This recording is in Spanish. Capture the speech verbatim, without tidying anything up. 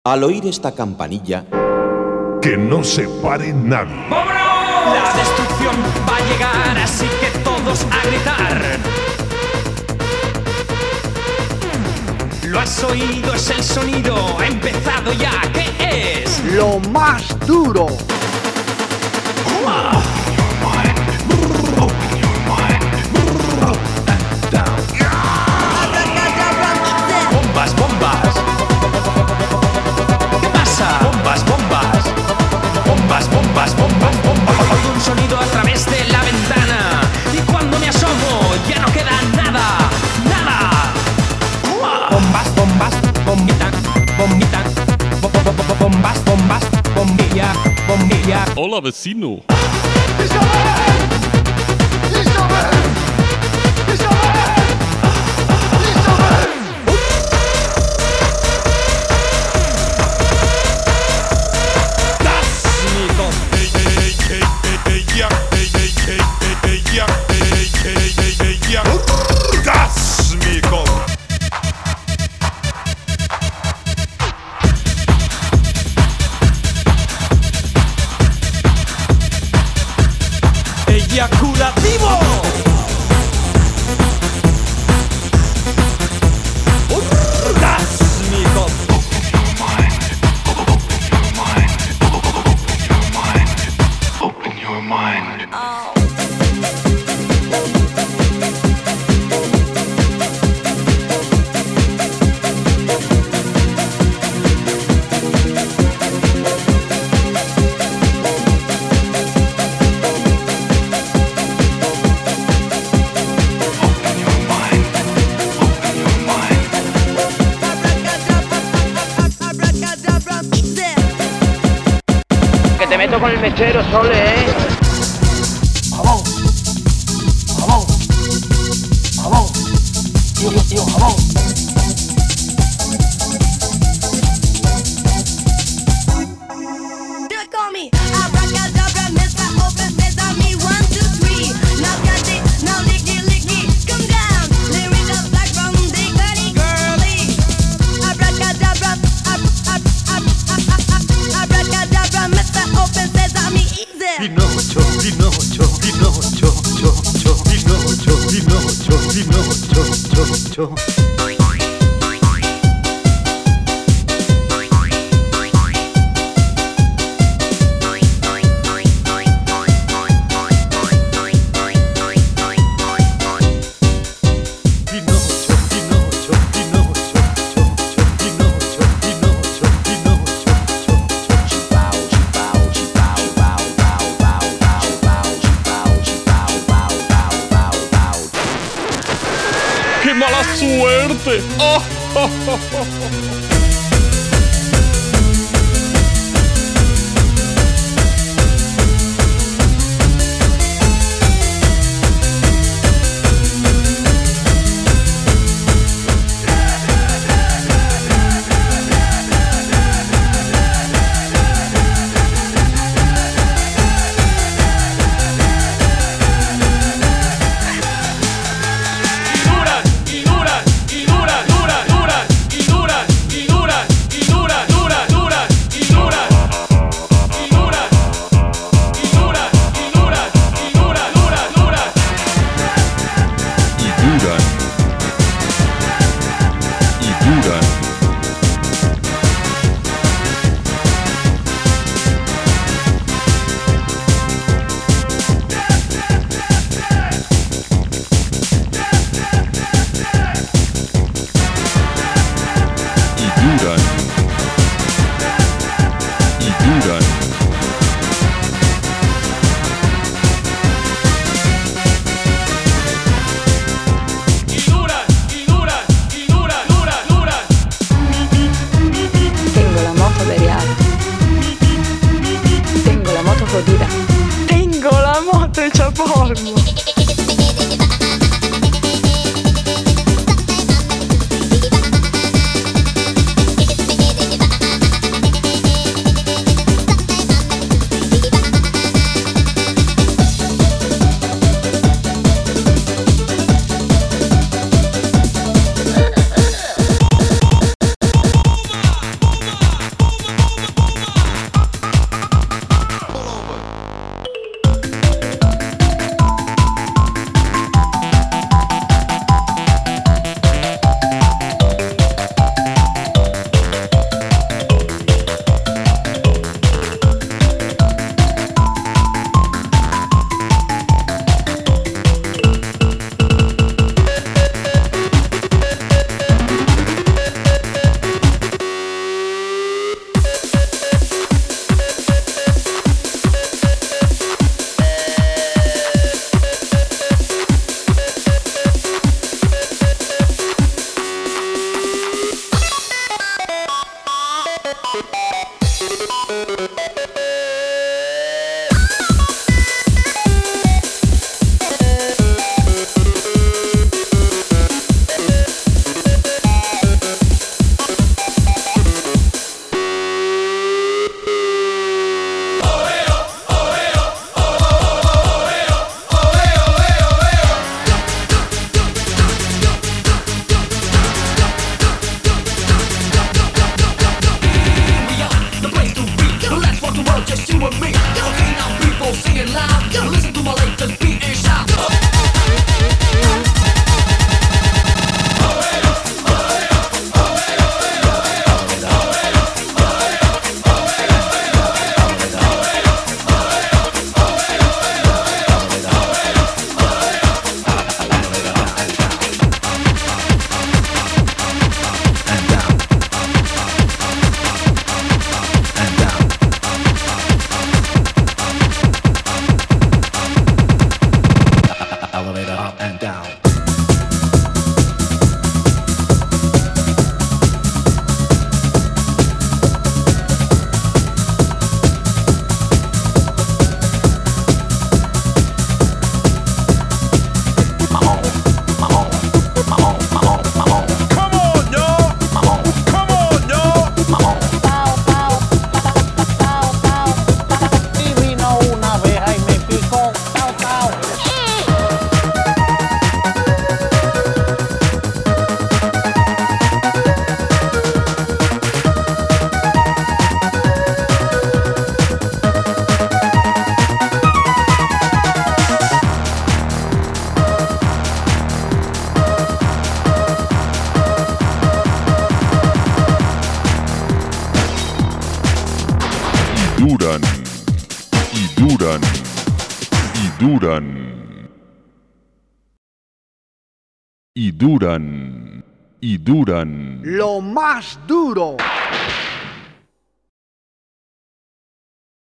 Al oír esta campanilla, que no se pare nadie. ¡Vámonos! La destrucción va a llegar, así que todos a gritar. Lo has oído, es el sonido, ha empezado ya. ¿Qué es? Lo más duro. ¡Uah! Bombas, bombas. ¿Qué pasa? Bombas, bombas. Bombas, bombas, bombas, bombas. Oigo un sonido a través de la ventana. Y cuando me asomo, ya no queda nada. Nada. ¡Uah! Bombas, bombas, bombitan, bombitan. Bo- bo- bo- bo- Bombas, bombas, bombilla, bombilla. Hola, vecino. ¡Eyaculativo! ¡Orgásmico! Open your mind. Que te meto con el mechero, Sole, ¿eh? Jabón. Jabón. Jabón. Tío, tío, tío, jabón. Do it, call me. Abracadabra, Mister Open Sesame, one, two, three. Now got it, now licky, licky, come down. Lyric up like from the girly, girly. Abracadabra, ab, ab, ab, ab, ab, ab, abracadabra, Mister Open Sesame, easy. Pinocho, Pinocho, Pinocho, cho, cho, Pinocho, Pinocho, Pinocho, cho, cho. Pinocho, Pinocho, Pinocho, cho, cho, Pinocho, Pinocho, Pinocho, cho, cho. ¡Qué mala suerte! ¡Oh, oh, oh, oh! Y duran, y duran, y duran, duran, duran, y duran, y duran, y duran, duran, y duran, y duran, y duran, y duran, y duran, y duran, duran, duran. Y duran. Y duran. Y duran. Y duran. Y duran, y duran, y duran, duran, duran. Tengo la moto averiata. Tengo la moto jodida. Tengo la moto hecha polvo. duran, y duran, y duran, y duran, y duran. Lo más duro.